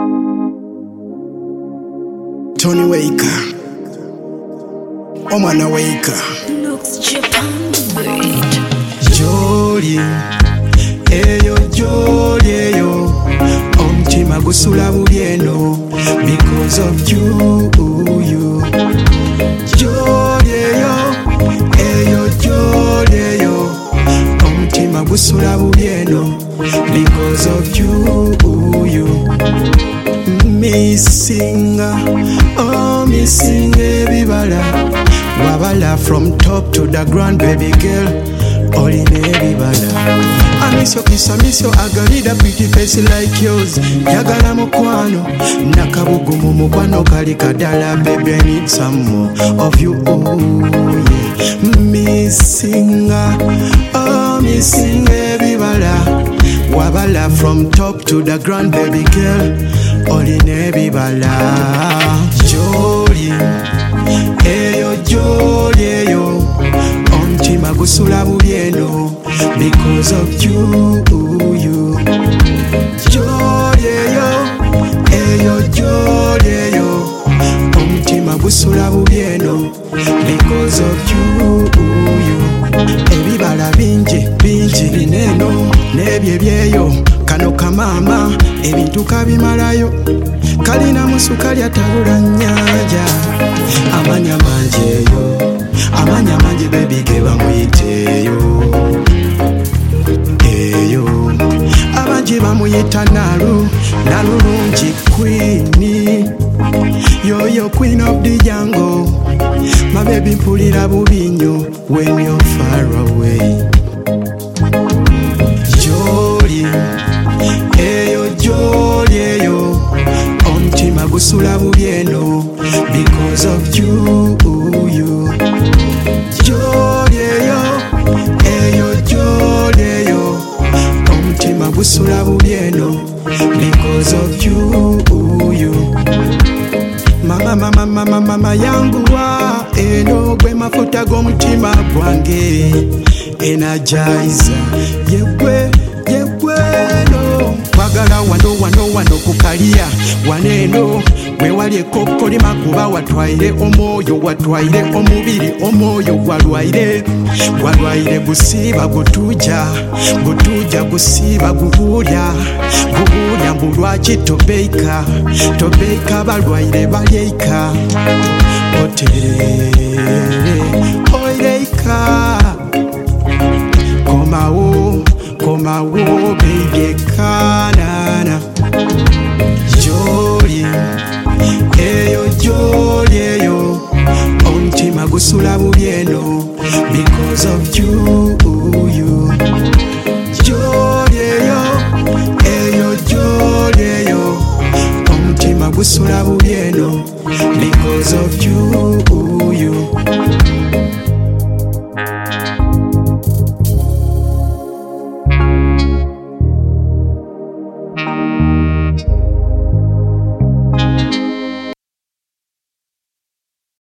Tony Waker, Omwana Waker, Jolly, eyo Jolly eyo, omutima gusula buli eno because of you. Jolly eyo Jolly eyo, omutima gusula buli eno because of you. Missing, oh missing ebibala, wabala from top to the ground, baby girl, all in ebibala. I miss your kiss, I miss your agarida pretty face like yours. Yagala mukwano, nakabugumu mukwano kali kadala, baby I need some more of you, oh yeah. Missing, oh missing ebibala, wabala from top to the ground, baby girl, all in ebibala. Jolly, eyo Jolly eyo, omutima gusula buli eno because of you. Jolly eyo Jolly eyo, omutima gusula buli eno because of you. Ebibala bingi bingi bineno nebye byeyo, kano kamama ebintu kabimalayo, kalina musukali atabula nnyanja. Amanya mangi eyo, amanya mangi baby ge bamuyiteeyo eyo, abangi bamuyita nalu, nalulungi queen, yoyo queen of the jungle. My baby mpulira bubinyo when you're far away. Jolly, eyo Jolly eyo, omutima gusula buli eno because of you. Jolly eyo Jolly eyo, omutima gusula buli eno because of you. Mama yangu wa eno gwe mafuta g'omutima gwange, energizer yegwe no, kwagala wano kukalia waneno gwe wali ekokolima kuba watwaire omwoyo, watwaire omubiri, omwoyo gwalwaire gusiba gutuja gusiba gubuulya mbu lwaki tobeika balwaire balyeika oterere oireika komawo baby kanana. Jolly eyo Jolly eyo, omutima gusula buli eno because of you. Jolly eyo Jolly eyo, omutima gusula buli eno because of you.